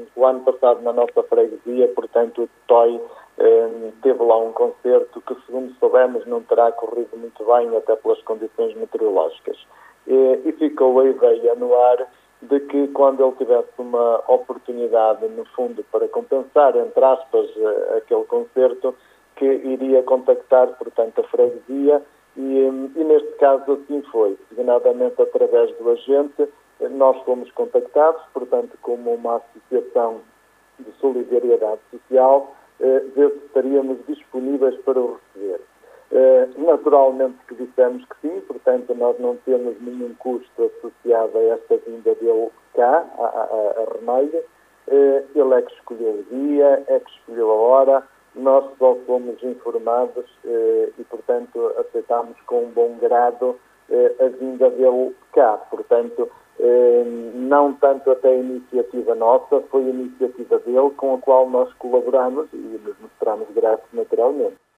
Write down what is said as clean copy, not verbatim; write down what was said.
o ano passado na nossa freguesia, portanto o TOI teve lá um concerto que, segundo soubemos, não terá corrido muito bem, até pelas condições meteorológicas. E ficou a ideia no ar de que quando ele tivesse uma oportunidade, no fundo, para compensar, entre aspas, aquele concerto, que iria contactar, portanto, a freguesia e neste caso assim foi. Designadamente através do agente, nós fomos contactados, portanto, como uma associação de solidariedade social, ver se estaríamos disponíveis para o receber. Naturalmente que dissemos que sim, portanto nós não temos nenhum custo associado a esta vinda dele cá, a Remelho. Ele é que escolheu o dia, é que escolheu a hora, nós só fomos informados e, portanto, aceitámos com um bom grado a vinda dele cá. Portanto, não tanto até a iniciativa nossa, foi a iniciativa dele com a qual nós colaboramos e nos mostramos gratos naturalmente.